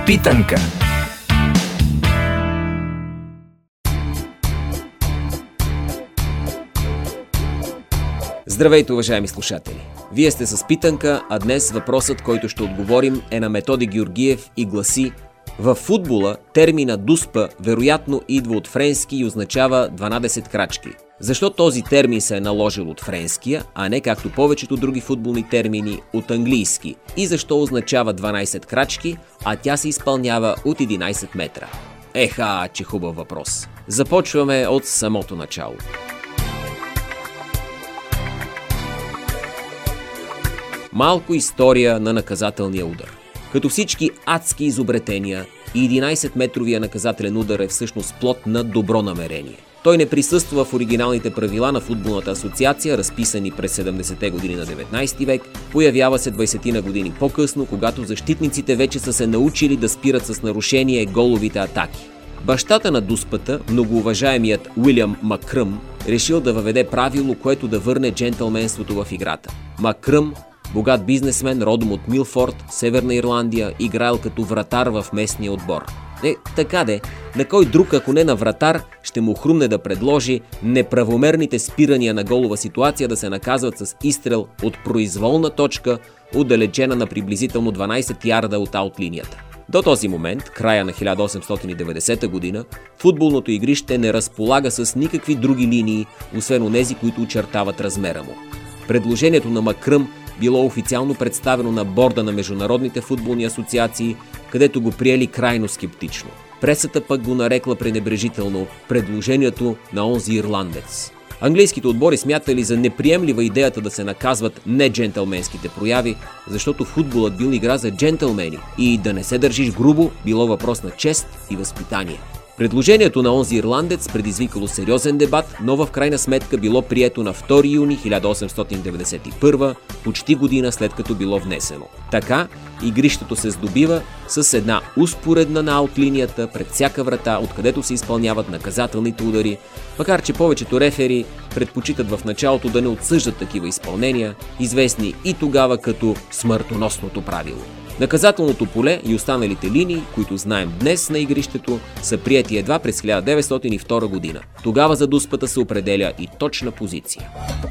Питанка. Здравейте, уважаеми слушатели! Вие сте с Питанка, а днес въпросът, който ще отговорим, е на Методи Георгиев и гласи: във футбола термина дуспа вероятно идва от френски и означава 12 крачки. Защо този термин се е наложил от френския, а не както повечето други футболни термини от английски? И защо означава 12 крачки, а тя се изпълнява от 11 метра? Еха, че хубав въпрос! Започваме от самото начало. Малко история на наказателния удар. Като всички адски изобретения, 11-метровия наказателен удар е всъщност плод на добро намерение. Той не присъства в оригиналните правила на футболната асоциация, разписани през 70-те години на 19 век, появява се 20-на години по-късно, когато защитниците вече са се научили да спират с нарушение головите атаки. Бащата на дуспата, многоуважаемият Уилям Макръм, решил да въведе правило, което да върне джентълменството в играта. Макръм, богат бизнесмен, родом от Милфорд, Северна Ирландия, играел като вратар в местния отбор. Така де, на кой друг, ако не на вратар, ще му хрумне да предложи неправомерните спирания на голова ситуация да се наказват с изстрел от произволна точка, отдалечена на приблизително 12 ярда от аутлинията. До този момент, края на 1890 година, футболното игрище не разполага с никакви други линии, освен онези, които очертават размера му. Предложението на Макръм било официално представено на борда на международните футболни асоциации, където го приели крайно скептично. Пресата пък го нарекла пренебрежително предложението на онзи ирландец. Английските отбори смятали за неприемлива идеята да се наказват неджентълменските прояви, защото футболът бил игра за джентълмени и да не се държиш грубо било въпрос на чест и възпитание. Предложението на онзи ирландец предизвикало сериозен дебат, но в крайна сметка било прието на 2 юни 1891, почти година след като било внесено. Така, игрището се здобива с една успоредна на аутлинията пред всяка врата, откъдето се изпълняват наказателните удари, макар че повечето рефери предпочитат в началото да не отсъждат такива изпълнения, известни и тогава като смъртоносното правило. Наказателното поле и останалите линии, които знаем днес на игрището, са приети едва през 1902 година. Тогава за дуспата се определя и точна позиция.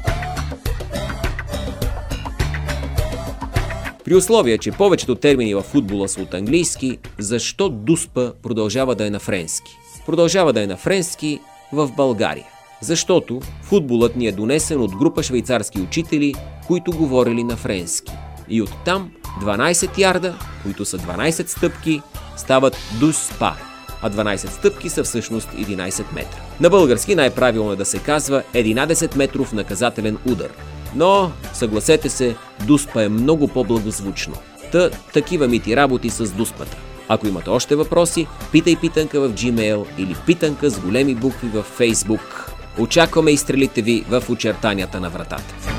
При условие, че повечето термини във футбола са от английски, защо дуспа продължава да е на френски? Продължава да е на френски в България. Защото футболът ни е донесен от група швейцарски учители, които говорили на френски. И оттам 12 ярда, които са 12 стъпки, стават дуспа, а 12 стъпки са всъщност 11 метра. На български най-правилно е да се казва 11 метров наказателен удар. Но, съгласете се, дуспа е много по-благозвучно. Такива мити работи с дуспата. Ако имате още въпроси, питай Питанка в Gmail или Питанка с големи букви в Facebook. Очакваме изстрелите ви в очертанията на вратата.